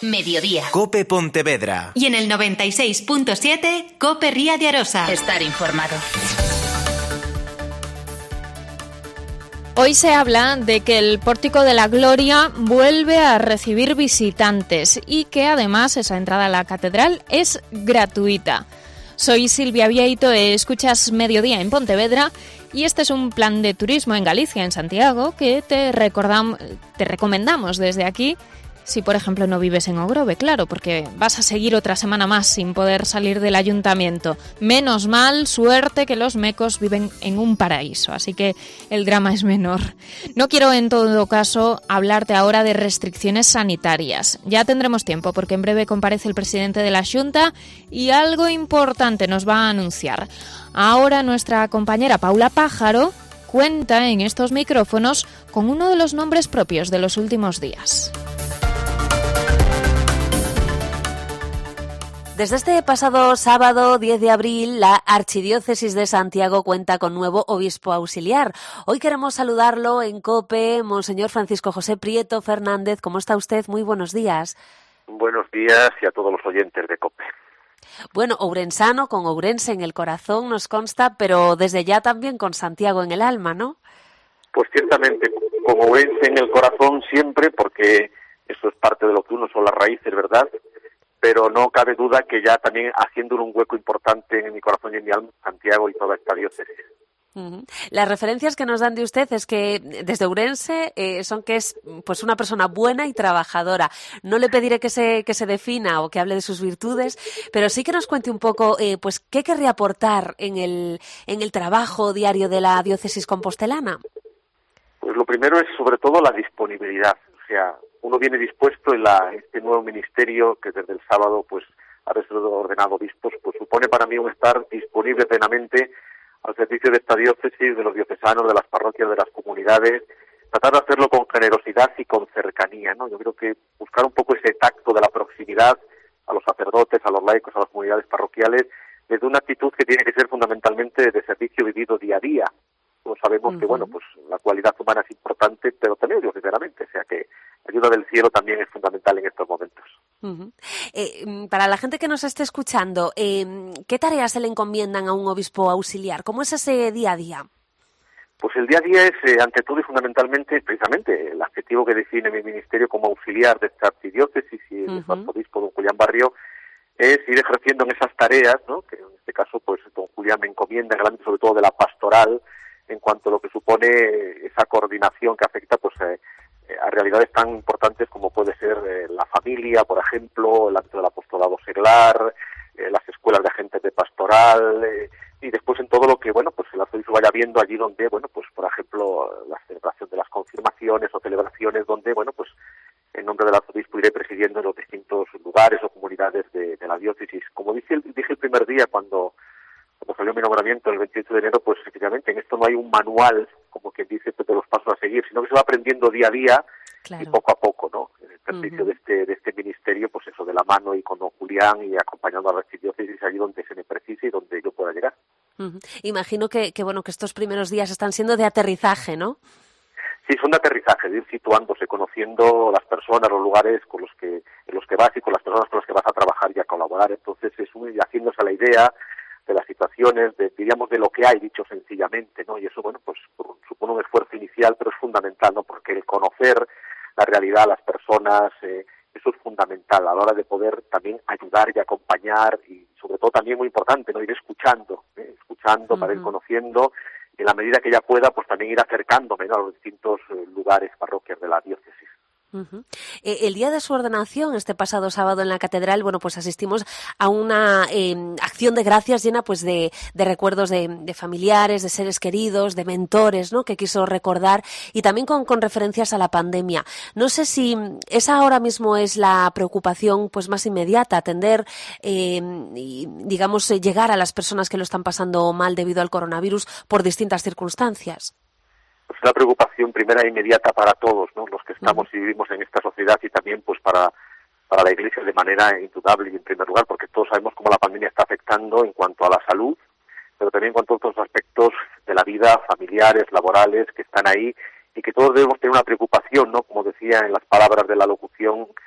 mediodía. COPE Pontevedra. Y en el 96.7, COPE Ría de Arosa. Estar informado. Hoy se habla de que el Pórtico de la Gloria vuelve a recibir visitantes y que además esa entrada a la catedral es gratuita. Soy Silvia Vieito, escuchas Mediodía en Pontevedra y este es un plan de turismo en Galicia, en Santiago, que te recomendamos desde aquí. Si, por ejemplo, no vives en Ogrove, claro, porque vas a seguir otra semana más sin poder salir del ayuntamiento. Menos mal, suerte que los mecos viven en un paraíso, así que el drama es menor. No quiero, en todo caso, hablarte ahora de restricciones sanitarias. Ya tendremos tiempo, porque en breve comparece el presidente de la Xunta y algo importante nos va a anunciar. Ahora nuestra compañera Paula Pájaro cuenta en estos micrófonos con uno de los nombres propios de los últimos días. Desde este pasado sábado 10 de abril, la Archidiócesis de Santiago cuenta con nuevo obispo auxiliar. Hoy queremos saludarlo en COPE, Monseñor Francisco José Prieto Fernández. ¿Cómo está usted? Muy buenos días. Buenos días y a todos los oyentes de COPE. Bueno, ourensano, con Ourense en el corazón, nos consta, pero desde ya también con Santiago en el alma, ¿no? Pues ciertamente, con Ourense en el corazón siempre, porque eso es parte de lo que uno son las raíces, ¿verdad? Pero no cabe duda que ya también haciéndole un hueco importante en mi corazón y en mi alma, Santiago y toda esta diócesis. Las referencias que nos dan de usted es que desde Ourense son que es pues una persona buena y trabajadora. No le pediré que se defina o que hable de sus virtudes, pero sí que nos cuente un poco pues qué querría aportar en el trabajo diario de la diócesis compostelana. Pues lo primero es sobre todo la disponibilidad, o sea, uno viene dispuesto en este nuevo ministerio que desde el sábado pues haber sido ordenado obispos, pues supone para mí un estar disponible plenamente al servicio de esta diócesis, de los diocesanos, de las parroquias, de las comunidades, tratar de hacerlo con generosidad y con cercanía, ¿no? Yo creo que buscar un poco ese tacto de la proximidad a los sacerdotes, a los laicos, a las comunidades parroquiales, desde una actitud que tiene que ser fundamentalmente de servicio vivido día a día. Todos sabemos que, bueno, pues la cualidad humana es importante, pero también sinceramente, o sea que la ayuda del cielo también es fundamental en estos momentos. Para la gente que nos esté escuchando, ¿qué tareas se le encomiendan a un obispo auxiliar? ¿Cómo es ese día a día? Pues el día a día es, ante todo y fundamentalmente, precisamente, el adjetivo que define mi ministerio como auxiliar de esta archidiócesis y el arzobispo don Julián Barrio, es ir ejerciendo en esas tareas, ¿no? Que en este caso, pues, don Julián me encomienda en el ámbito sobre todo de la pastoral, en cuanto a lo que supone esa coordinación que afecta, pues, a realidades tan importantes como puede ser la familia, por ejemplo, el ámbito del apostolado seglar, las escuelas de agentes de pastoral, y después en todo lo que, bueno, pues el arzobispo vaya viendo allí donde, bueno, pues por ejemplo, la celebración de las confirmaciones o celebraciones donde, bueno, pues en nombre del arzobispo iré presidiendo en los distintos lugares o comunidades de la diócesis. Como dije el primer día cuando salió mi nombramiento el 28 de enero, pues efectivamente en esto no hay un manual, como quien dice, pues, de los pasos a seguir, sino que se va aprendiendo día a día, claro, y poco a poco, ¿no? En el ejercicio de este ministerio, pues eso, de la mano y con don Julián y acompañando a la archidiócesis allí donde se me precise y donde yo pueda llegar. Imagino que estos primeros días están siendo de aterrizaje, ¿no? Sí, son de aterrizaje, de ir situándose, conociendo las personas, los lugares en los que vas y con las personas con las que vas a trabajar y a colaborar. Entonces es haciéndose a la idea de las situaciones, diríamos, de lo que hay, dicho sencillamente, ¿no? Y eso, bueno, pues supone un esfuerzo inicial, pero es fundamental, ¿no? Porque el conocer la realidad, las personas, eso es fundamental a la hora de poder también ayudar y acompañar y, sobre todo, también muy importante, ¿no? Ir escuchando para ir conociendo y en la medida que ya pueda, pues también ir acercándome, ¿no? A los distintos lugares, parroquias de la diócesis. El día de su ordenación, este pasado sábado en la catedral, bueno, pues asistimos a una acción de gracias llena pues de recuerdos de familiares, de seres queridos, de mentores, ¿no? Que quiso recordar y también con referencias a la pandemia. No sé si esa ahora mismo es la preocupación pues más inmediata, atender y digamos llegar a las personas que lo están pasando mal debido al coronavirus por distintas circunstancias. Pues una preocupación primera e inmediata para todos, ¿no? Los que estamos y vivimos en esta sociedad y también pues para la Iglesia de manera indudable y en primer lugar, porque todos sabemos cómo la pandemia está afectando en cuanto a la salud, pero también en cuanto a otros aspectos de la vida, familiares, laborales, que están ahí y que todos debemos tener una preocupación, ¿no? Como decía en las palabras de la locución,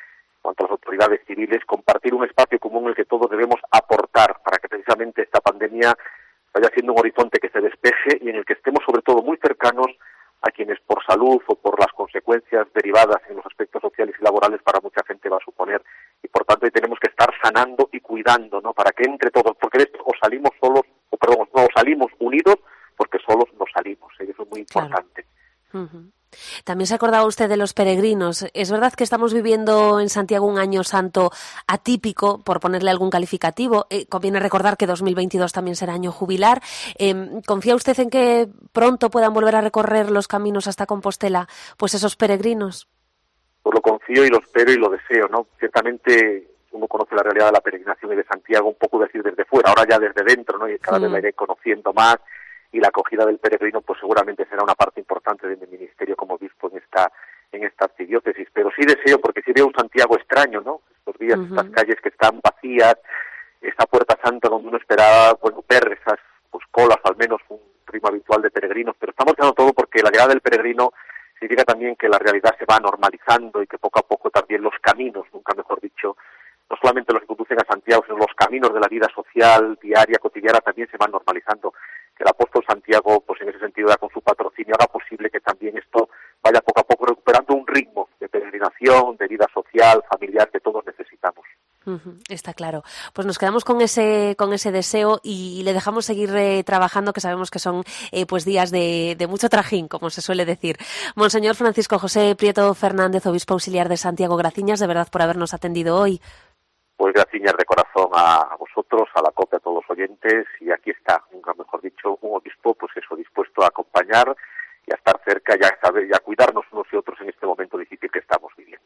cuanto a las autoridades civiles, compartir un espacio común en el que todos debemos aportar para que precisamente esta pandemia vaya siendo un horizonte que se despeje y en el que estemos sobre todo muy cercanos a quienes por salud o por las consecuencias derivadas en los aspectos sociales y laborales para mucha gente va a suponer. Y por tanto ahí tenemos que estar sanando y cuidando, ¿no? Para que entre todos, porque de esto o salimos solos, o salimos unidos, porque solos no salimos, ¿eh? Eso es muy importante. Claro. También se acordaba usted de los peregrinos. Es verdad que estamos viviendo en Santiago un año santo atípico, por ponerle algún calificativo. Conviene recordar que 2022 también será año jubilar. ¿Confía usted en que pronto puedan volver a recorrer los caminos hasta Compostela, pues esos peregrinos? Pues lo confío y lo espero y lo deseo, ¿no? Ciertamente uno conoce la realidad de la peregrinación y de Santiago un poco decir desde fuera, ahora ya desde dentro, ¿no? Y cada vez la iré conociendo más. Y la acogida del peregrino pues seguramente será una parte importante de mi ministerio como obispo en esta archidiócesis, pero sí deseo, porque sí veo un Santiago extraño, ¿no? Estos días, estas calles que están vacías, esta Puerta Santa donde uno esperaba, bueno, ver esas pues colas, al menos un ritmo habitual de peregrinos, pero estamos haciendo todo porque la llegada del peregrino significa también que la realidad se va normalizando y que poco a poco también los caminos, nunca mejor dicho, no solamente los que conducen a Santiago, sino los caminos de la vida social, diaria, cotidiana, también se van normalizando. Que el apóstol Santiago, pues en ese sentido, con su patrocinio, haga posible que también esto vaya poco a poco recuperando un ritmo de peregrinación, de vida social, familiar, que todos necesitamos. Está claro. Pues nos quedamos con ese deseo y le dejamos seguir trabajando, que sabemos que son pues días de mucho trajín, como se suele decir. Monseñor Francisco José Prieto Fernández, obispo auxiliar de Santiago, graciñas de verdad por habernos atendido hoy. Pues gracias de corazón a vosotros, a la COPE, a todos los oyentes, y aquí está, nunca mejor dicho, un obispo, pues eso, dispuesto a acompañar y a estar cerca y a cuidarnos unos y otros en este momento difícil que estamos viviendo.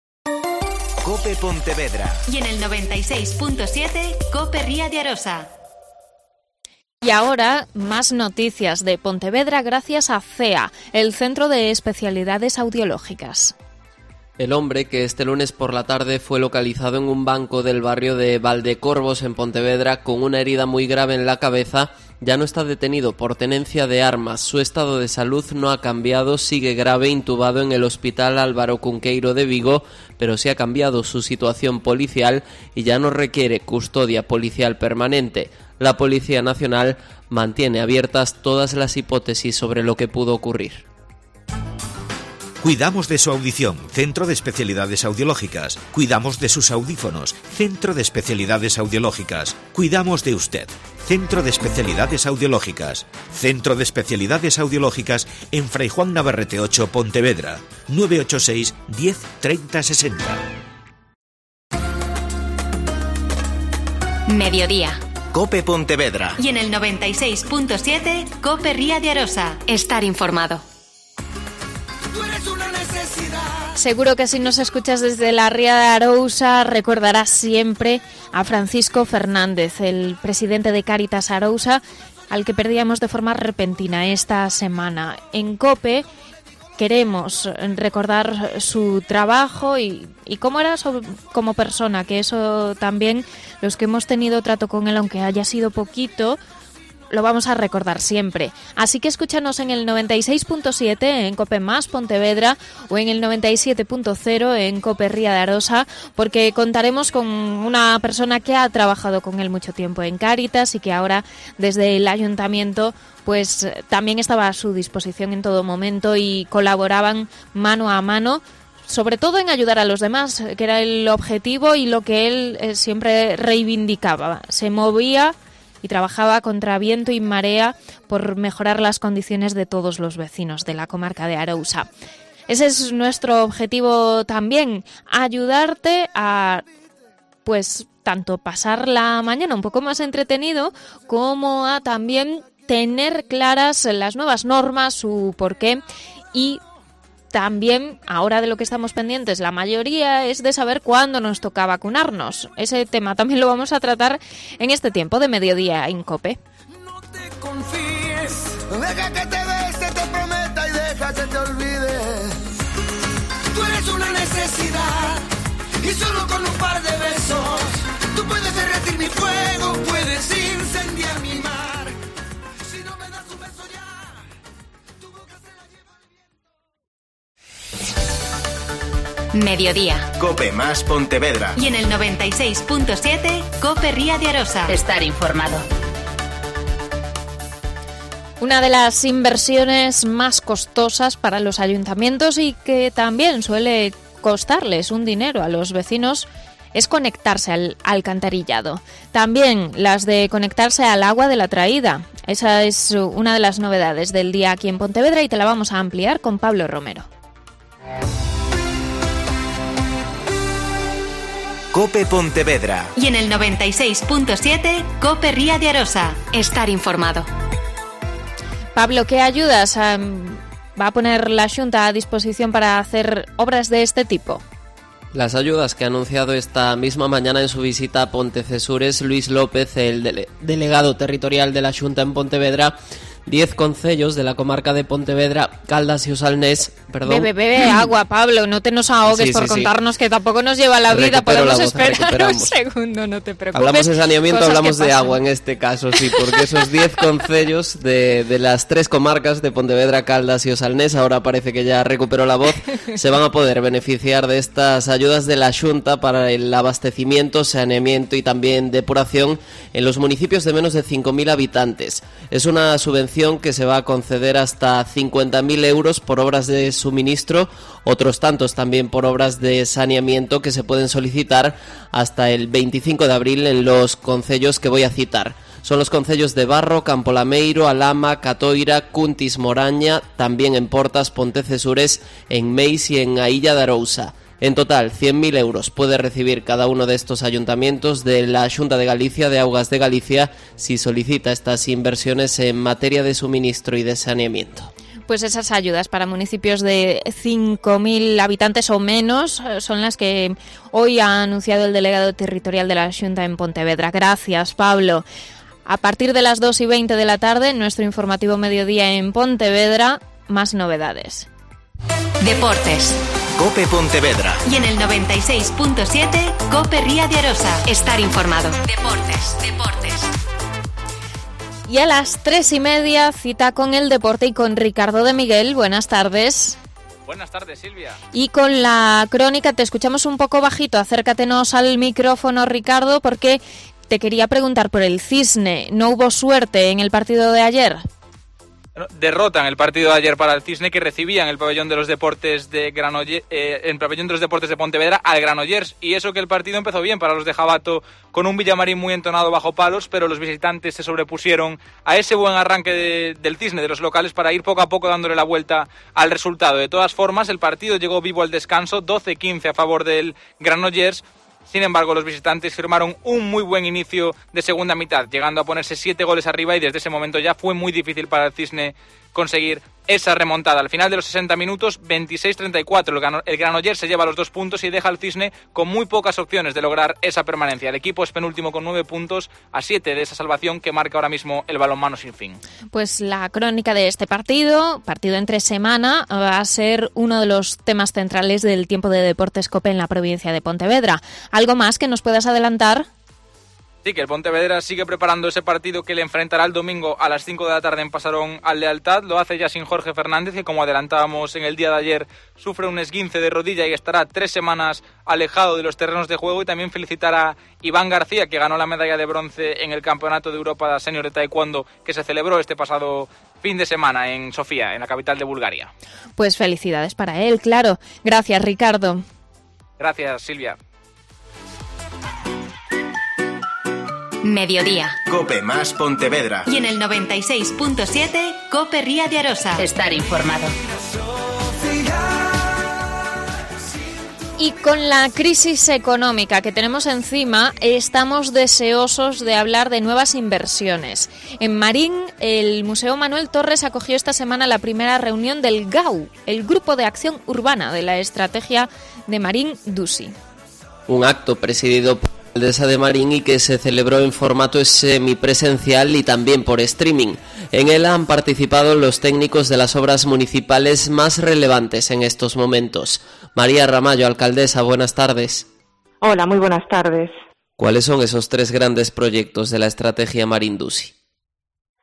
COPE Pontevedra. Y en el 96.7, COPE Ría de Arosa. Y ahora, más noticias de Pontevedra gracias a CEA, el Centro de Especialidades Audiológicas. El hombre, que este lunes por la tarde fue localizado en un banco del barrio de Valdecorvos, en Pontevedra, con una herida muy grave en la cabeza, ya no está detenido por tenencia de armas. Su estado de salud no ha cambiado, sigue grave, intubado en el Hospital Álvaro Cunqueiro de Vigo, pero sí ha cambiado su situación policial y ya no requiere custodia policial permanente. La Policía Nacional mantiene abiertas todas las hipótesis sobre lo que pudo ocurrir. Cuidamos de su audición, Centro de Especialidades Audiológicas. Cuidamos de sus audífonos, Centro de Especialidades Audiológicas. Cuidamos de usted, Centro de Especialidades Audiológicas. Centro de Especialidades Audiológicas en Fray Juan Navarrete 8, Pontevedra. 986 10 30 60. Mediodía. COPE Pontevedra. Y en el 96.7, COPE Ría de Arosa. Estar informado. Seguro que si nos escuchas desde la Ría de Arousa recordarás siempre a Francisco Fernández, el presidente de Cáritas Arousa, al que perdíamos de forma repentina esta semana. En COPE queremos recordar su trabajo y cómo era como persona, que eso también los que hemos tenido trato con él, aunque haya sido poquito, lo vamos a recordar siempre. Así que escúchanos en el 96.7 en COPE Más Pontevedra o en el 97.0 en COPE Ría de Arosa, porque contaremos con una persona que ha trabajado con él mucho tiempo en Cáritas y que ahora desde el ayuntamiento pues también estaba a su disposición en todo momento y colaboraban mano a mano, sobre todo en ayudar a los demás, que era el objetivo y lo que él siempre reivindicaba. Se movía y trabajaba contra viento y marea por mejorar las condiciones de todos los vecinos de la comarca de Arousa. Ese es nuestro objetivo también, ayudarte a, pues, tanto pasar la mañana un poco más entretenido, como a también tener claras las nuevas normas, su porqué, y también, ahora de lo que estamos pendientes, la mayoría es de saber cuándo nos toca vacunarnos. Ese tema también lo vamos a tratar en este tiempo de mediodía en COPE. No te confíes, deja que te bese, te prometa y deja que te olvide. Tú eres una necesidad y solo con un par de besos tú puedes derretir mi fuego, puedes incendiar mi mar. Si no me das un beso ya, tu boca se la lleva el viento. Mediodía. COPE más Pontevedra. Y en el 96.7, COPE Ría de Arosa. Estar informado. Una de las inversiones más costosas para los ayuntamientos y que también suele costarles un dinero a los vecinos es conectarse al alcantarillado. También las de conectarse al agua de la traída. Esa es una de las novedades del día aquí en Pontevedra y te la vamos a ampliar con Pablo Romero. COPE Pontevedra. Y en el 96.7, COPE Ría de Arosa. Estar informado. Pablo, ¿qué ayudas va a poner la Xunta a disposición para hacer obras de este tipo? Las ayudas que ha anunciado esta misma mañana en su visita a Pontecesures Luis López, el delegado territorial de la Xunta en Pontevedra, 10 concellos de la comarca de Pontevedra, Caldas y Osalnés, perdón. Bebe agua, Pablo, no te nos ahogues por contarnos que tampoco nos lleva la vida, podemos esperar un segundo, no te preocupes. Hablamos de saneamiento, hablamos de agua en este caso, sí, porque esos 10 concellos de las 3 comarcas de Pontevedra, Caldas y Osalnés, ahora parece que ya recuperó la voz, se van a poder beneficiar de estas ayudas de la Xunta para el abastecimiento, saneamiento y también depuración en los municipios de menos de 5.000 habitantes. Es una subvención que se va a conceder hasta 50.000 euros por obras de suministro, otros tantos también por obras de saneamiento que se pueden solicitar hasta el 25 de abril en los concellos que voy a citar. Son los concellos de Barro, Campolameiro, Alama, Catoira, Cuntis, Moraña, también en Portas, Pontecesures, en Meis y en Ailla de Arousa. En total, 100.000 euros puede recibir cada uno de estos ayuntamientos de la Xunta de Galicia, de Augas de Galicia, si solicita estas inversiones en materia de suministro y de saneamiento. Pues esas ayudas para municipios de 5.000 habitantes o menos son las que hoy ha anunciado el delegado territorial de la Xunta en Pontevedra. Gracias, Pablo. A partir de las 2:20 de la tarde, en nuestro informativo Mediodía en Pontevedra, más novedades. Deportes. COPE Pontevedra. Y en el 96.7, COPE Ría de Arosa. Estar informado. Deportes. Y a las 3:30, cita con el deporte y con Ricardo de Miguel. Buenas tardes. Buenas tardes, Silvia. Y con la crónica te escuchamos un poco bajito. Acércatenos al micrófono, Ricardo, porque te quería preguntar por el Cisne. ¿No hubo suerte en el partido de ayer? Derrota en el partido de ayer para el Cisne, que recibía en el pabellón de los deportes de Pontevedra al Granollers, y eso que el partido empezó bien para los de Jabato, con un Villamarín muy entonado bajo palos, pero los visitantes se sobrepusieron a ese buen arranque del Cisne, de los locales, para ir poco a poco dándole la vuelta al resultado. De todas formas, el partido llegó vivo al descanso, 12-15 a favor del Granollers. Sin embargo, los visitantes firmaron un muy buen inicio de segunda mitad, llegando a ponerse 7 goles arriba, y desde ese momento ya fue muy difícil para el Cisne conseguir esa remontada. Al final de los 60 minutos, 26-34, el Granollers se lleva los 2 puntos y deja al Cisne con muy pocas opciones de lograr esa permanencia. El equipo es penúltimo con 9 puntos, a 7 de esa salvación que marca ahora mismo el balonmano sin fin. Pues la crónica de este partido entre semana, va a ser uno de los temas centrales del tiempo de Deportes COPE en la provincia de Pontevedra. ¿Algo más que nos puedas adelantar? Sí, que el Pontevedra sigue preparando ese partido que le enfrentará el domingo a las 5 de la tarde en Pasarón al Lealtad. Lo hace ya sin Jorge Fernández, que como adelantábamos en el día de ayer, sufre un esguince de rodilla y estará 3 semanas alejado de los terrenos de juego. Y también felicitar a Iván García, que ganó la medalla de bronce en el Campeonato de Europa Senior de Taekwondo, que se celebró este pasado fin de semana en Sofía, en la capital de Bulgaria. Pues felicidades para él, claro. Gracias, Ricardo. Gracias, Silvia. Mediodía. COPE más Pontevedra. Y en el 96.7, COPE Ría de Arosa. Estar informado. Y con la crisis económica que tenemos encima, estamos deseosos de hablar de nuevas inversiones. En Marín, el Museo Manuel Torres acogió esta semana la primera reunión del GAU, el Grupo de Acción Urbana de la Estrategia de Marín Dusi. Un acto presidido por la alcaldesa de Marín y que se celebró en formato semipresencial y también por streaming. En él han participado los técnicos de las obras municipales más relevantes en estos momentos. María Ramallo, alcaldesa, buenas tardes. Hola, muy buenas tardes. ¿Cuáles son esos 3 grandes proyectos de la estrategia Marín Dusi?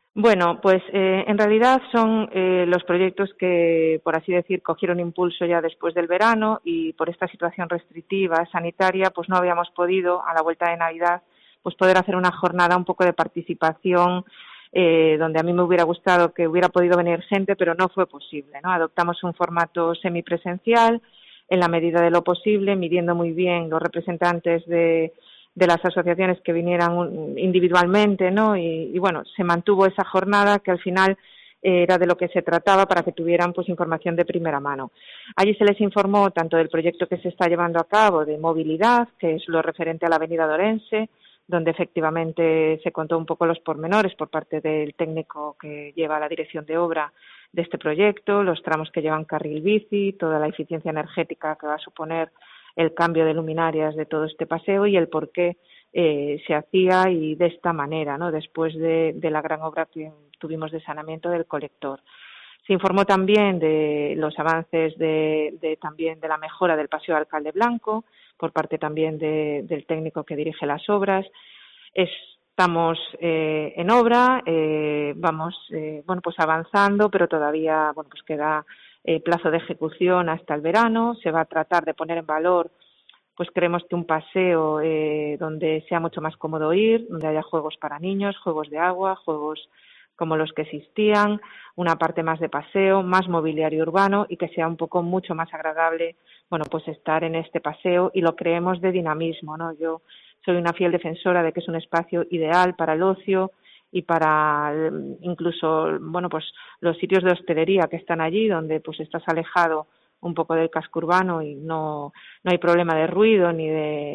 Bueno, pues en realidad son los proyectos que, por así decir, cogieron impulso ya después del verano y por esta situación restrictiva sanitaria, pues no habíamos podido, a la vuelta de Navidad, pues poder hacer una jornada un poco de participación donde a mí me hubiera gustado que hubiera podido venir gente, pero no fue posible, ¿no? Adoptamos un formato semipresencial en la medida de lo posible, midiendo muy bien los representantes de las asociaciones que vinieran individualmente, ¿no? Y bueno, se mantuvo esa jornada que al final era de lo que se trataba para que tuvieran pues información de primera mano. Allí se les informó tanto del proyecto que se está llevando a cabo de movilidad, que es lo referente a la avenida de Orense, donde efectivamente se contó un poco los pormenores por parte del técnico que lleva la dirección de obra de este proyecto, los tramos que llevan carril bici, toda la eficiencia energética que va a suponer el cambio de luminarias de todo este paseo y el por qué se hacía y de esta manera, ¿no? Después de la gran obra que tuvimos de saneamiento del colector. Se informó también de los avances también de la mejora del paseo Alcalde Blanco por parte también del técnico que dirige las obras. Estamos en obra, vamos pues avanzando, pero todavía pues queda plazo de ejecución hasta el verano. Se va a tratar de poner en valor, pues creemos que un paseo donde sea mucho más cómodo ir, donde haya juegos para niños, juegos de agua, juegos como los que existían, una parte más de paseo, más mobiliario urbano y que sea un poco mucho más agradable, pues estar en este paseo y lo creemos de dinamismo, ¿no? Yo soy una fiel defensora de que es un espacio ideal para el ocio y para incluso, pues los sitios de hostelería que están allí, donde pues estás alejado un poco del casco urbano y no hay problema de ruido ni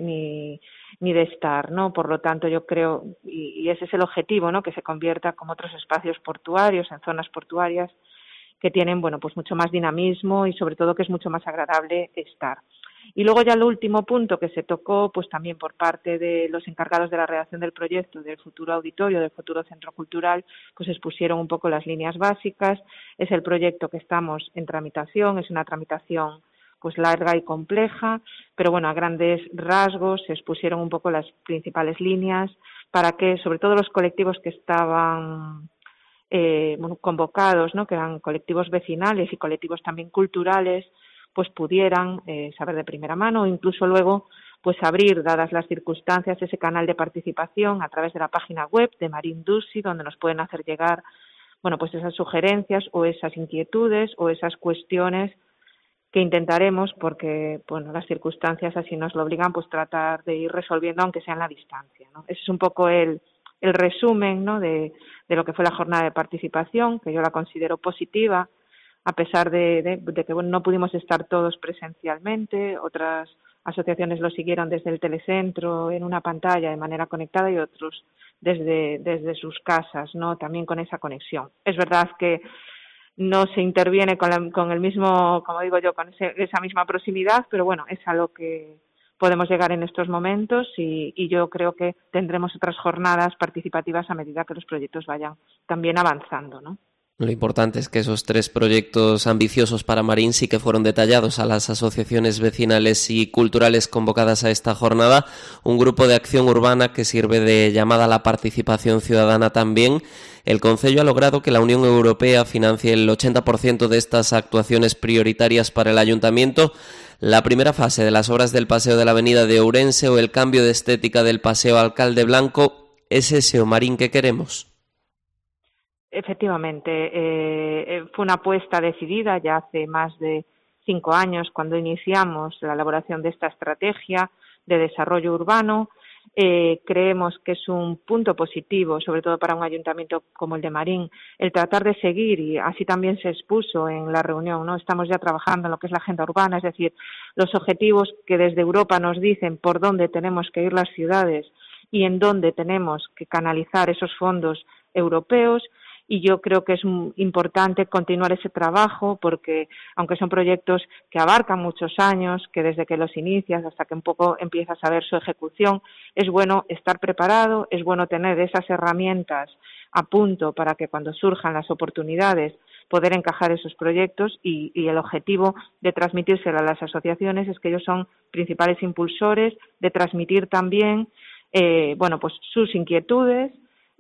de estar, ¿no? Por lo tanto, yo creo, y ese es el objetivo, ¿no? Que se convierta como otros espacios portuarios, en zonas portuarias que tienen, pues mucho más dinamismo y sobre todo que es mucho más agradable estar. Y luego ya el último punto que se tocó, pues también por parte de los encargados de la redacción del proyecto, del futuro auditorio, del futuro centro cultural, pues expusieron un poco las líneas básicas. Es el proyecto que estamos en tramitación, es una tramitación pues larga y compleja, pero a grandes rasgos se expusieron un poco las principales líneas para que, sobre todo los colectivos que estaban convocados, ¿no? Que eran colectivos vecinales y colectivos también culturales, pues pudieran saber de primera mano o incluso luego pues abrir, dadas las circunstancias, ese canal de participación a través de la página web de Marine Dusi, donde nos pueden hacer llegar pues esas sugerencias o esas inquietudes o esas cuestiones que intentaremos, porque las circunstancias así nos lo obligan, pues tratar de ir resolviendo aunque sea en la distancia, ¿no? Ese es un poco el resumen, ¿no? de lo que fue la jornada de participación, que yo la considero positiva, a pesar de que no pudimos estar todos presencialmente. Otras asociaciones lo siguieron desde el telecentro en una pantalla de manera conectada y otros desde sus casas, ¿no? También con esa conexión. Es verdad que no se interviene con el mismo, como digo yo, con esa misma proximidad, pero es a lo que podemos llegar en estos momentos y yo creo que tendremos otras jornadas participativas a medida que los proyectos vayan también avanzando, ¿no? Lo importante es que esos 3 proyectos ambiciosos para Marín sí que fueron detallados a las asociaciones vecinales y culturales convocadas a esta jornada, un grupo de acción urbana que sirve de llamada a la participación ciudadana también. El Concello ha logrado que la Unión Europea financie el 80% de estas actuaciones prioritarias para el Ayuntamiento. La primera fase de las obras del paseo de la avenida de Ourense o el cambio de estética del paseo Alcalde Blanco, ¿es ese o Marín que queremos? Efectivamente, fue una apuesta decidida ya hace más de 5 años cuando iniciamos la elaboración de esta estrategia de desarrollo urbano. Creemos que es un punto positivo, sobre todo para un ayuntamiento como el de Marín, el tratar de seguir, y así también se expuso en la reunión, ¿no? Estamos ya trabajando en lo que es la agenda urbana, es decir, los objetivos que desde Europa nos dicen por dónde tenemos que ir las ciudades y en dónde tenemos que canalizar esos fondos europeos. Y yo creo que es importante continuar ese trabajo porque, aunque son proyectos que abarcan muchos años, que desde que los inicias hasta que un poco empiezas a ver su ejecución, es bueno estar preparado, es bueno tener esas herramientas a punto para que cuando surjan las oportunidades poder encajar esos proyectos y el objetivo de transmitírselo a las asociaciones es que ellos son principales impulsores de transmitir también pues sus inquietudes,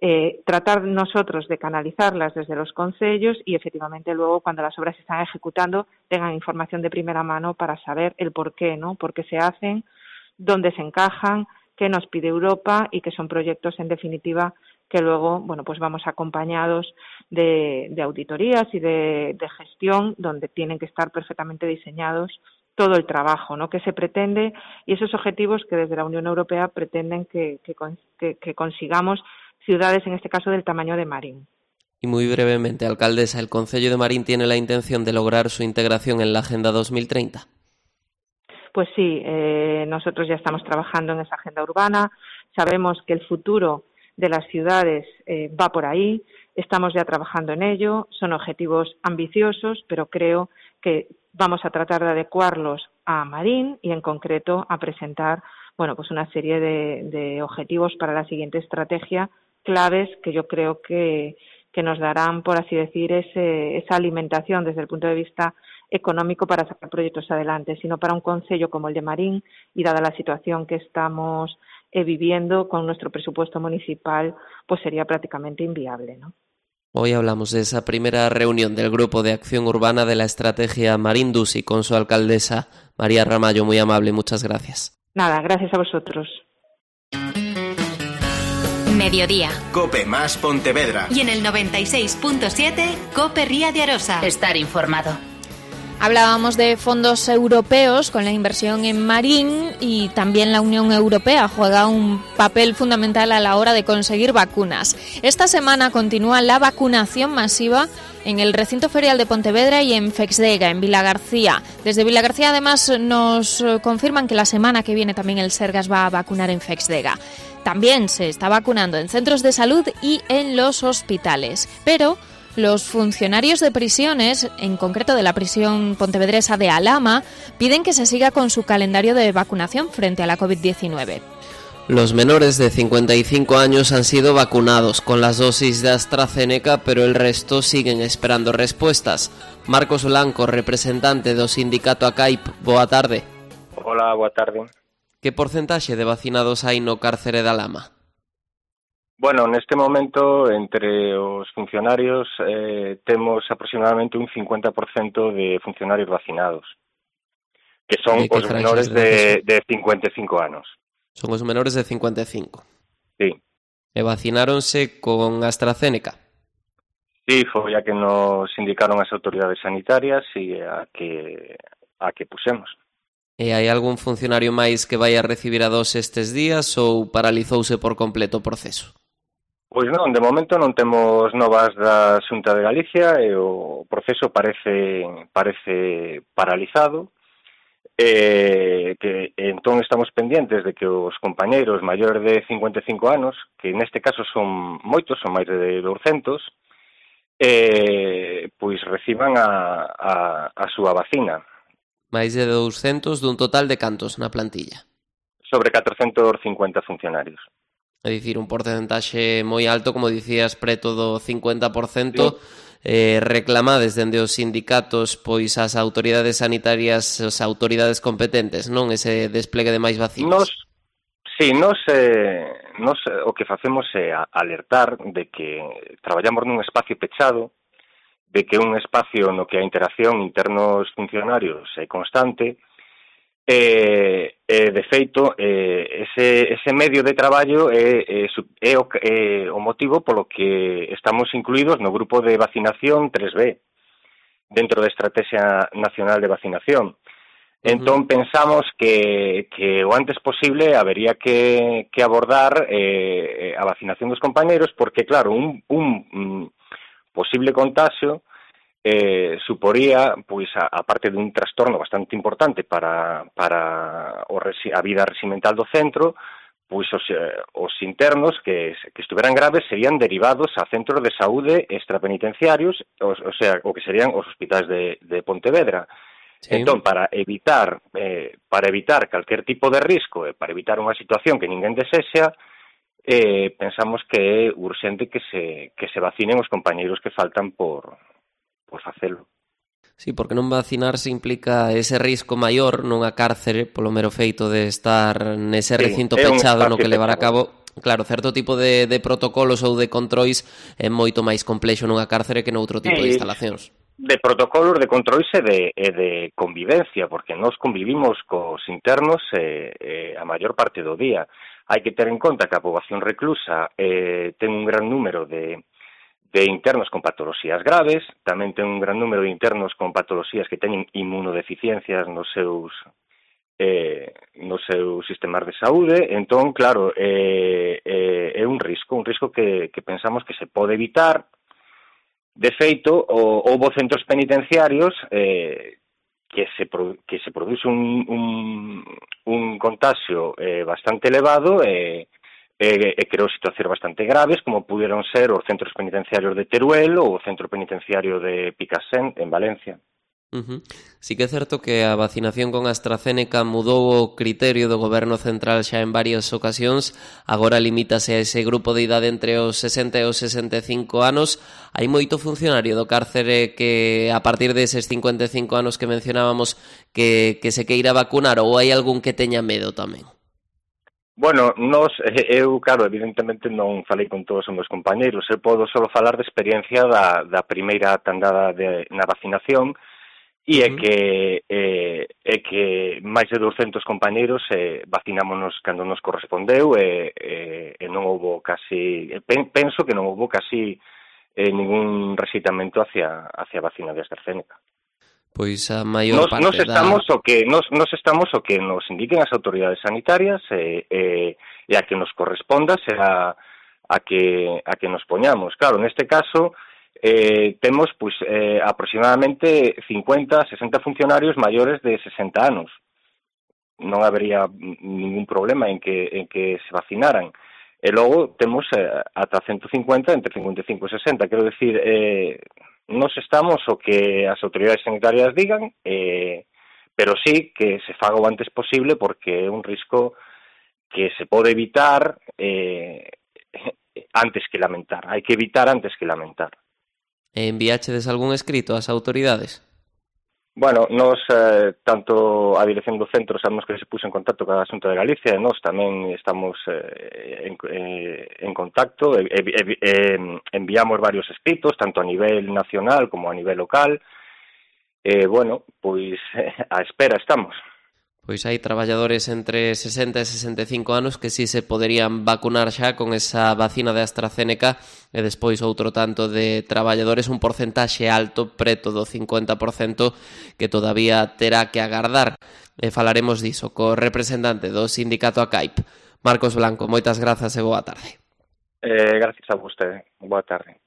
tratar nosotros de canalizarlas desde los concellos y efectivamente luego cuando las obras se están ejecutando tengan información de primera mano para saber el por qué, ¿no? Por qué se hacen, dónde se encajan, qué nos pide Europa y que son proyectos en definitiva que luego, bueno, pues vamos acompañados de auditorías y de gestión donde tienen que estar perfectamente diseñados todo el trabajo, ¿no?, que se pretende y esos objetivos que desde la Unión Europea pretenden que consigamos ciudades, en este caso, del tamaño de Marín. Y muy brevemente, alcaldesa, ¿el Concello de Marín tiene la intención de lograr su integración en la Agenda 2030? Pues sí, nosotros ya estamos trabajando en esa agenda urbana, sabemos que el futuro de las ciudades va por ahí, estamos ya trabajando en ello, son objetivos ambiciosos, pero creo que vamos a tratar de adecuarlos a Marín y en concreto a presentar, bueno, pues una serie de objetivos para la siguiente estrategia, claves que yo creo que nos darán, por así decir, esa alimentación desde el punto de vista económico para sacar proyectos adelante, sino para un concello como el de Marín y dada la situación que estamos viviendo con nuestro presupuesto municipal, pues sería prácticamente inviable, ¿no? Hoy hablamos de esa primera reunión del Grupo de Acción Urbana de la Estrategia Marín Dusi con su alcaldesa María Ramallo. Muy amable, muchas gracias. Nada, gracias a vosotros. Mediodía. COPE más Pontevedra. Y en el 96.7, COPE Ría de Arosa. Estar informado. Hablábamos de fondos europeos con la inversión en Marín y también la Unión Europea juega un papel fundamental a la hora de conseguir vacunas. Esta semana continúa la vacunación masiva en el recinto ferial de Pontevedra y en Fexdega, en Vilagarcía. Desde Vilagarcía además nos confirman que la semana que viene también el Sergas va a vacunar en Fexdega. También se está vacunando en centros de salud y en los hospitales, pero los funcionarios de prisiones, en concreto de la prisión pontevedresa de Alhama, piden que se siga con su calendario de vacunación frente a la COVID-19. Los menores de 55 años han sido vacunados con las dosis de AstraZeneca, pero el resto siguen esperando respuestas. Marcos Blanco, representante do sindicato ACAIP, boa tarde. Hola, boa tarde. Que porcentaxe de vacinados hai no cárcere de Alhama? Bueno, neste momento, entre os funcionarios, temos aproximadamente un 50% de funcionarios vacinados, que son os menores de 55 anos. Son os menores de 55? Sí. E vacináronse con AstraZeneca? Sí, foi a que nos indicaron as autoridades sanitarias e a que pusemos. E hai algún funcionario máis que vai a recibir a dose estes días ou paralizouse por completo o proceso? Pois non, de momento non temos novas da Xunta de Galicia e o proceso parece paralizado, que entón estamos pendientes de que os compañeiros maiores de 55 anos, que neste caso son moitos, son máis de 200, pois reciban a súa vacina. Máis de 200 dun total de cantos na plantilla? Sobre 450 funcionarios. É dicir, un porcentaxe moi alto, como dicías, preto do 50%, reclamades dende os sindicatos pois as autoridades sanitarias, as autoridades competentes, non? Ese desplegue de máis vacinas. Nos o que facemos é alertar de que traballamos nun espacio pechado, de que un espacio no que a interacción internos funcionarios é constante, de feito, ese medio de traballo é o motivo polo que estamos incluídos no grupo de vacinación 3B, dentro da Estrategia Nacional de Vacinación. Entón, pensamos que o antes posible habería que abordar a vacinación dos compañeros, porque, claro, un posible contagio suporía, pois, a parte dun trastorno bastante importante para a vida reximental do centro, pois os internos que estuveran graves serían derivados a centros de saúde extrapenitenciarios, o sea, o que serían os hospitais de Pontevedra. Sí. Entón, para evitar calquer tipo de risco e para evitar unha situación que ninguén desexa, pensamos que é urxente que se vacinen os compañeiros que faltan por facelo. Sí, porque non vacinarse implica ese risco maior nunha cárcere polo mero feito de estar nese recinto pechado no que levar a cabo claro, certo tipo de protocolos ou de controis é moito máis complexo nunha cárcere que noutro tipo de instalacións. De protocolos, de controis e de convivencia, porque nós convivimos cos internos a maior parte do día. Hai que ter en conta que a poboación reclusa ten un gran número de internos con patoloxías graves, tamén ten un gran número de internos con patoloxías que teñen inmunodeficiencias nos seus sistemas de saúde. Entón, claro, é un risco que pensamos que se pode evitar. De feito, houbo centros penitenciarios que se produce un contagio bastante elevado creou situacións bastante graves, como pudieron ser os centros penitenciarios de Teruel ou o centro penitenciario de Picassent, en Valencia. Sí que é certo que a vacinación con AstraZeneca mudou o criterio do goberno central xa en varias ocasións, agora limítase a ese grupo de idade entre os 60 e os 65 anos. Hai moito funcionario do cárcere que a partir deses 55 anos que mencionábamos que se queira vacunar, ou hai algún que teña medo tamén? Bueno, eu, claro, evidentemente non falei con todos os meus compañeiros, eu podo só falar de experiencia da primeira tandada na vacinación, e é que máis de 200 compañeiros vacinámonos cando nos correspondeu e non houbo casi, penso que non houbo casi ningún resitamento hacia a vacina de AstraZeneca. Pois a maior parte nos estamos o que nos indiquen as autoridades sanitarias e a que nos corresponda será a que nos poñamos. Claro, neste caso temos aproximadamente 50, 60 funcionarios maiores de 60 anos. Non habería ningún problema en que se vacinaran. E logo temos ata 150, entre 55 e 60. Quero decir, nos estamos o que as autoridades sanitarias digan, pero sí que se faga o antes posible, porque é un risco que se pode evitar antes que lamentar. Hai que evitar antes que lamentar. Enviáchedes algún escrito ás autoridades? Bueno, nos, tanto a dirección do centro, sabemos que se puso en contacto con a Xunta de Galicia, e nós tamén estamos en contacto, enviamos varios escritos, tanto a nivel nacional como a nivel local, bueno, pois á espera estamos. Pois hai traballadores entre 60 e 65 anos que si se poderían vacunar xa con esa vacina de AstraZeneca, e despois outro tanto de traballadores, un porcentaxe alto, preto do 50%, que todavía terá que agardar. E falaremos diso co representante do sindicato ACAIP, Marcos Blanco. Moitas grazas e boa tarde. Gracias a vostede. Boa tarde.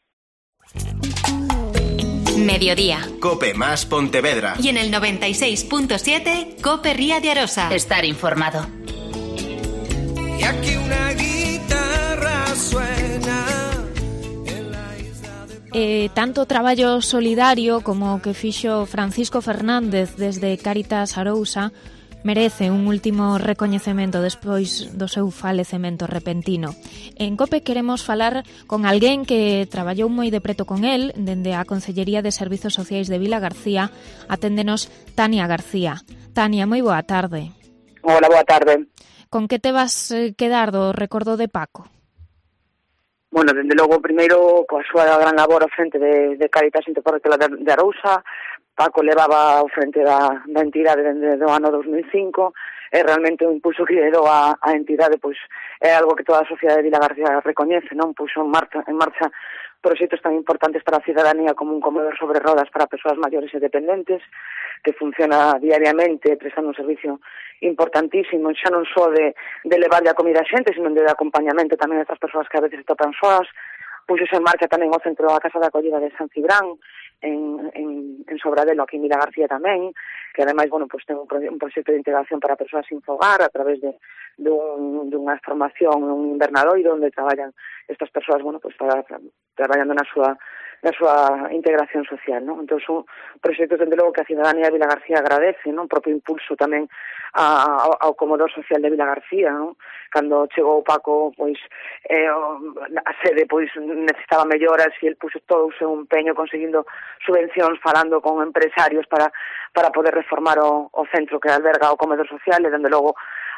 Mediodía. Cope más Pontevedra. Y en el 96.7, Cope Ría de Arosa. Estar informado. Y aquí una guitarra suena en la isla de... Tanto traballo solidario como o que fixo Francisco Fernández desde Cáritas Arousa merece un último recoñecemento despois do seu falecemento repentino. En COPE queremos falar con alguén que traballou moi de preto con el, dende a Consellería de Servizos Sociais de Vilagarcía. Aténdenos Tania García. Tania, moi boa tarde. Hola, boa tarde. Con que te vas quedar do recordo de Paco? Bueno, dende logo, primeiro, coa súa gran labor ao frente de Cáritas Interparroquial de Arousa. Paco levaba ao frente da entidade dende o ano 2005, e realmente o impulso que lle dou a entidade pois é algo que toda a sociedade de Vilagarcía recoñece, non? Puxo en marcha proxectos tan importantes para a cidadanía como un comedor sobre rodas para persoas maiores e dependentes, que funciona diariamente prestando un servicio importantísimo, xa non só de levarlle a comida a xente, sino de acompañamento tamén a estas persoas que a veces topan soas. Puxose en marcha tamén o centro da Casa de Acollida de San Cibrán, en Sobradelo, aquí en Vilagarcía tamén, que ademais, bueno, pues ten un proxecto de integración para persoas sin fogar a través dunha formación, un invernadoiro onde traballan estas persoas, bueno, pues traballando na súa integración social, non? Entón, son proxectos, dende logo, que a cidadanía de Vilagarcía agradece, non? O propio impulso tamén ao comedor social de Vilagarcía, non? Cando chegou Paco, pois, a sede, pois, necesitaba melloras e el puxo todo o seu empeño conseguindo subvencións, falando con empresarios para poder reformar o centro que alberga o comedor social, e, dende logo,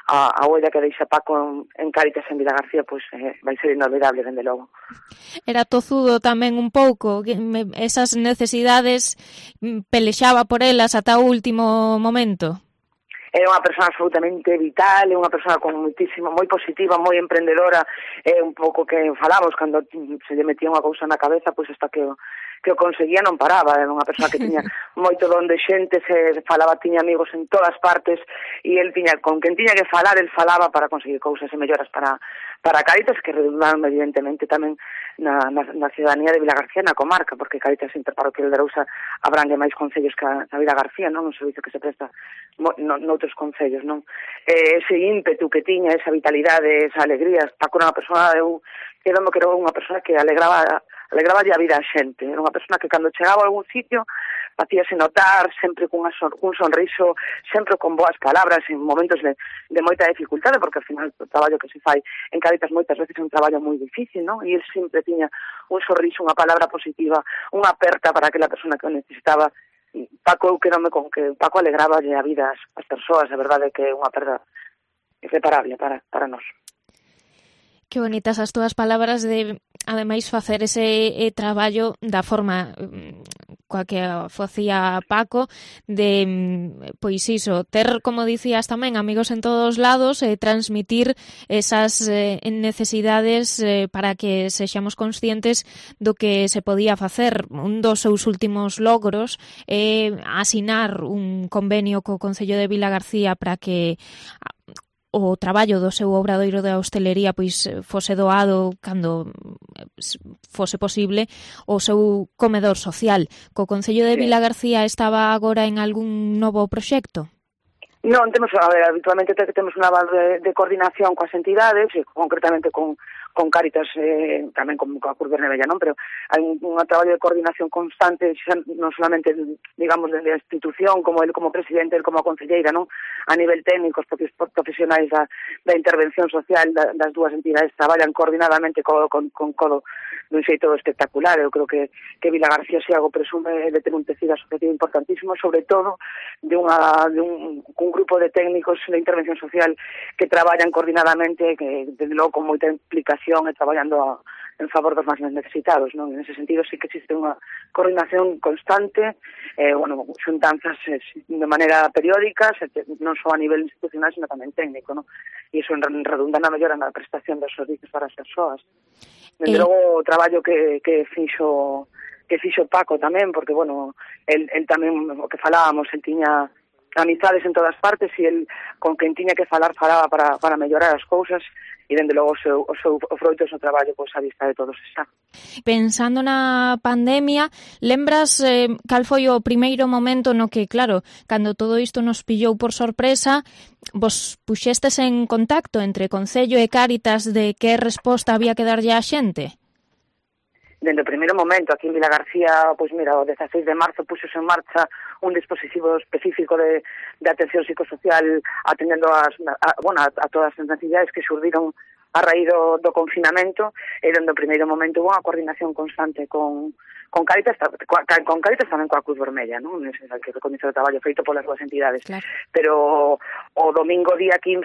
a huella que deixa Paco en Cáritas en Vilagarcía pois vai ser inolvidable, dende logo. Era tozudo tamén un pouco, esas necesidades pelexaba por elas ata o último momento. É unha persona absolutamente vital, é unha persona con muitísimo, moi positiva, moi emprendedora, é un pouco que falamos cando se lle metía unha cousa na cabeza, pois hasta que o conseguía non paraba, era unha persona que tiña moito don de xente, se falaba, tiña amigos en todas partes, e el tiña, con quen tiña que falar, el falaba para conseguir cousas e melloras para Cáritas, que redundaron evidentemente tamén na ciudadanía de Vilagarcía, na comarca, porque Cáritas Interparroquial de Arousa abrangue máis concellos que a Vilagarcía, non? Un servizo que se presta noutros concellos, non? Ese ímpetu que tiña, esa vitalidade, esa alegría, Paco era unha persona, eu quedo que era unha persona que alegraba a vida a xente, era unha persona que cando chegaba a algún sitio facíase notar, sempre cun sonriso, sempre con boas palabras en momentos de moita dificultade, porque ao final o traballo que se fai en Cáritas moitas veces é un traballo moi difícil, non? E ele sempre tiña un sorriso, unha palabra positiva, unha aperta para aquela persona que o necesitaba. Paco, eu quedome con que Paco alegraba a vida ás persoas, a verdade é que é unha perda irreparable para nós. Que bonitas as túas palabras de, ademais, facer ese traballo da forma coa que facía Paco, de, pois iso, ter, como dicías tamén, amigos en todos lados, transmitir esas necesidades para que sexamos conscientes do que se podía facer. Un dos seus últimos logros é asinar un convenio co Concello de Vilagarcía para que o traballo do seu obradoiro de hostelería pois fose doado cando fose posible o seu comedor social. Co Concello de Vilagarcía estaba agora en algún novo proxecto? Non, habitualmente temos unha base de coordinación coas entidades, e concretamente con Cáritas, tamén con a Cruz Verde, non? Pero hai un traballo de coordinación constante, non solamente, digamos, de a institución, como ele como presidente, ele como concelleira, non? A nivel técnico, os propios profesionais da intervención social das dúas entidades traballan coordinadamente con codo dun xeito espectacular. Eu creo que Vilagarcía, se algo presume de ter un tecido asociativo importantísimo, sobre todo de un grupo de técnicos de intervención social que traballan coordinadamente, que desde logo con moita implicación e traballando en favor dos máis necesitados, non? En ese sentido sí que existe unha coordinación constante, xuntanzas de maneira periódica, non só a nivel institucional, sino tamén técnico, non? E iso redunda na mellora na prestación dos servicios para as persoas. Desde logo o traballo que fixo Paco tamén, porque, el tamén, o que falábamos, el tiña amizades en todas partes e el con quen tiña que falaba para mellorar as cousas, e dende logo o froito do seu traballo pois a vista de todos está. Pensando na pandemia, lembras cal foi o primeiro momento no que, claro, cando todo isto nos pillou por sorpresa, vos puxestes en contacto entre Concello e Cáritas de que resposta había que darlle á xente? Dende o primeiro momento, aquí en Vilagarcía, pois mira, o 16 de marzo puxose en marcha un dispositivo específico de atención psicosocial atendendo a todas as necesidades que xurdiron a raíz do confinamento, e dende o primeiro momento hubo unha coordinación constante con Cáritas tamén coa Cruz Vermella, non? Que recoñece o traballo feito polas dúas entidades. Claro. Pero o domingo día 15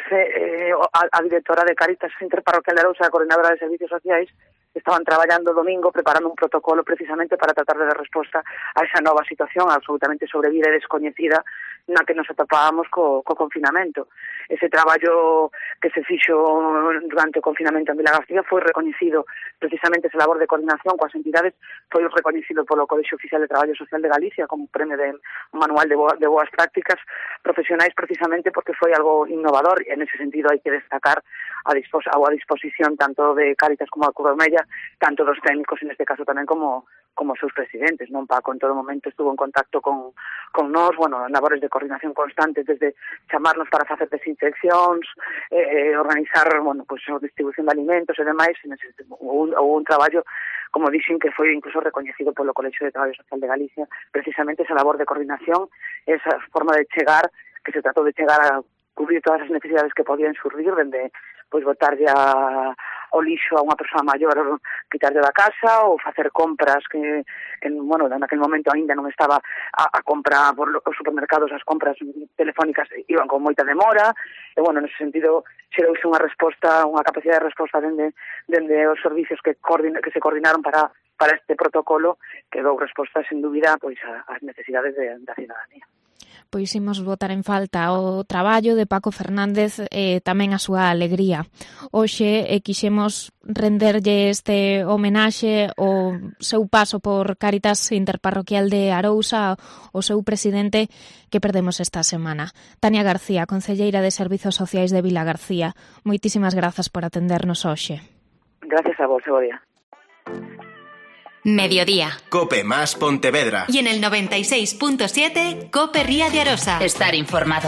a directora de Cáritas Interparroquial de Arousa, a coordinadora de servicios sociais, estaban traballando domingo preparando un protocolo precisamente para tratar de dar resposta a esa nova situación absolutamente sobrevida e descoñecida na que nos atopábamos co confinamento. Ese traballo que se fixo durante o confinamento en Vilagarcía foi recoñecido, precisamente esa labor de coordinación coas entidades foi recoñecido polo Colexio Oficial de Traballo Social de Galicia como premio de manual de boas prácticas profesionais, precisamente porque foi algo innovador, e en ese sentido hai que destacar a disposición tanto de Cáritas como a Cruz Vermella, tanto dos técnicos, en este caso tamén como seus presidentes, non? Paco en todo momento estuvo en contacto con nós, labores de coordinación constantes, desde chamarnos para facer desinfeccións, organizar, a distribución de alimentos e demais. Houve un traballo, como dixen, que foi incluso recoñecido polo Colexio de Traballo Social de Galicia, precisamente esa labor de coordinación, esa forma de chegar, que se tratou de chegar a cubrir todas as necesidades que podían surgir, dende botarlle o lixo a unha persoa maior, quitarlle da casa, ou facer compras que bueno, naquele momento aínda non estaba a compra por os supermercados, as compras telefónicas iban con moita demora, e bueno, nese sentido xerouse unha resposta, unha capacidade de resposta dende os servicios que se coordinaron para este protocolo, que dou resposta, sen dúbida, pois ás necesidades da cidadanía. Pois imos botar en falta o traballo de Paco Fernández e tamén a súa alegría. Hoxe quixemos renderlle este homenaxe ao seu paso por Cáritas Interparroquial de Arousa, o seu presidente que perdemos esta semana. Tania García, concelleira de Servizos Sociais de Vilagarcía. Moitísimas grazas por atendernos hoxe. Gracias a vos, Evodia. Mediodía. Cope más Pontevedra. Y en el 96.7, Cope Ría de Arosa. Estar informado.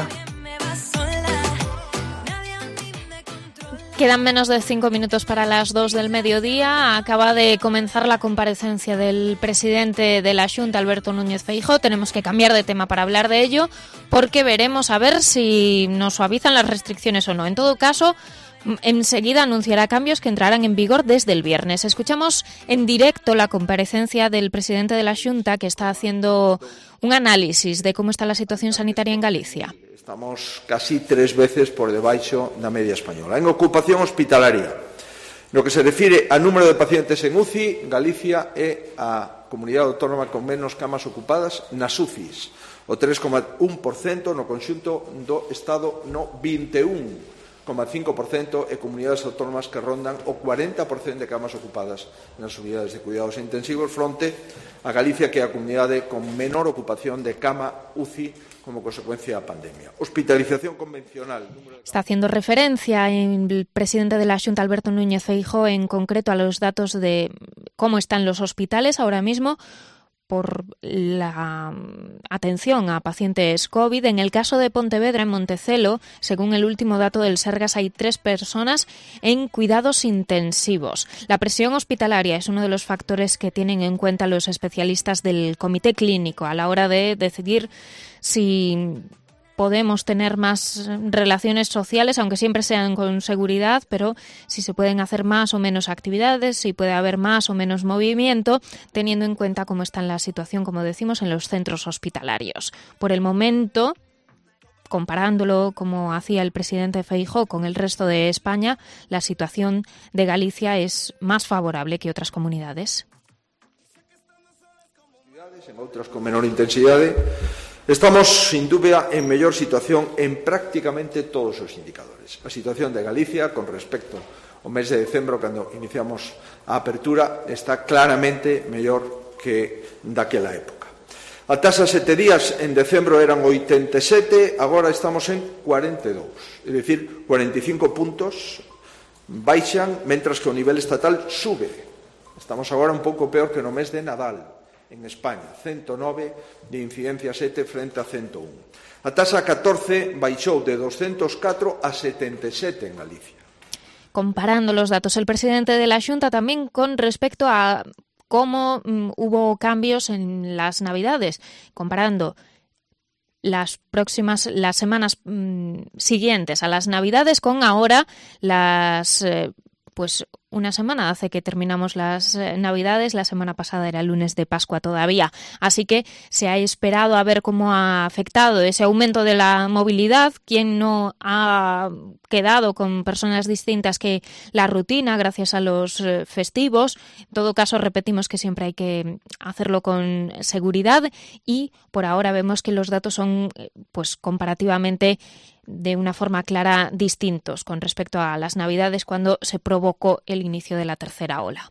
Quedan menos de 5 minutos para las 2 del mediodía. Acaba de comenzar la comparecencia del presidente de la Xunta, Alberto Núñez Feijóo. Tenemos que cambiar de tema para hablar de ello, porque veremos a ver si nos suavizan las restricciones o no. En todo caso, enseguida anunciará cambios que entrarán en vigor desde el viernes. Escuchamos en directo la comparecencia del presidente de la Xunta, que está haciendo un análisis de cómo está la situación sanitaria en Galicia. Estamos casi 3 veces por debaixo da media española. En ocupación hospitalaria, no que se refire a número de pacientes en UCI, Galicia é a comunidade autónoma con menos camas ocupadas nas UCIs, o 3,1% no conxunto do Estado, no 21,5% e comunidades autónomas que rondan o 40% de camas ocupadas nas unidades de cuidados intensivos, fronte a Galicia, que é a comunidade con menor ocupación de cama UCI como consecuencia da pandemia. Hospitalización convencional. Está haciendo referencia el presidente de la Xunta, Alberto Núñez Feijóo, en concreto a los datos de cómo están los hospitales ahora mismo por la atención a pacientes COVID. En el caso de Pontevedra, en Montecelo, según el último dato del Sergas, hay 3 personas en cuidados intensivos. La presión hospitalaria es uno de los factores que tienen en cuenta los especialistas del Comité Clínico a la hora de decidir si podemos tener más relaciones sociales, aunque siempre sean con seguridad, pero si se pueden hacer más o menos actividades, si puede haber más o menos movimiento, teniendo en cuenta cómo está la situación, como decimos, en los centros hospitalarios. Por el momento, comparándolo como hacía el presidente Feijóo con el resto de España, la situación de Galicia es más favorable que otras comunidades. En outras con menor intensidade, estamos, sin dúbida, en mellor situación en prácticamente todos os indicadores. A situación de Galicia, con respecto ao mes de decembro, cando iniciamos a apertura, está claramente mellor que daquela época. A taxa 7 días en decembro eran 87, agora estamos en 42, é dicir, 45 puntos baixan, mentras que o nivel estatal sube. Estamos agora un pouco peor que no mes de Nadal. En España, 109 de incidencia 7 frente a 101. A taxa 14 baixou de 204 a 77 en Galicia. Comparando los datos, el presidente de la Xunta también con respecto a cómo hubo cambios en las Navidades, comparando las semanas siguientes a las Navidades con ahora las una semana hace que terminamos las Navidades, la semana pasada era el lunes de Pascua todavía, así que se ha esperado a ver cómo ha afectado ese aumento de la movilidad, quién no ha quedado con personas distintas que la rutina gracias a los festivos. En todo caso, repetimos que siempre hay que hacerlo con seguridad y por ahora vemos que los datos son comparativamente de una forma clara distintos con respecto a las Navidades cuando se provocó el inicio de la tercera ola.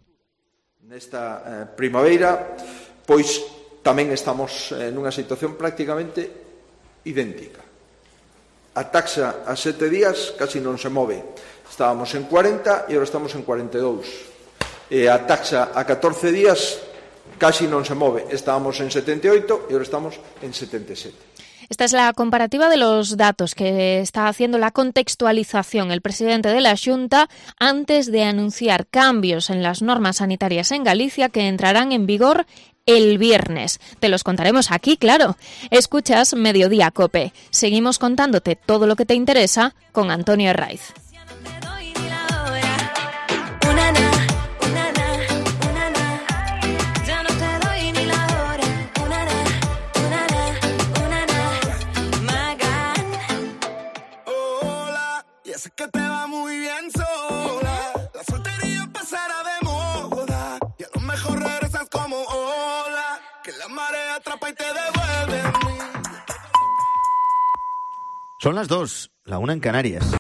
Nesta primavera, pois tamén estamos nunha situación prácticamente idéntica. A taxa a 7 días casi non se move. Estábamos en 40 e agora estamos en 42. E a taxa a 14 días casi non se move. Estábamos en 78 e agora estamos en 77. Esta es la comparativa de los datos que está haciendo la contextualización el presidente de la Xunta antes de anunciar cambios en las normas sanitarias en Galicia que entrarán en vigor el viernes. Te los contaremos aquí, claro. Escuchas Mediodía Cope. Seguimos contándote todo lo que te interesa con Antonio Herraiz. que te va muy bien sola. La soltería pasará de moda y a lo mejor regresas como ola, que la marea atrapa y te devuelve a mí. Son las 2, la 1 en Canarias.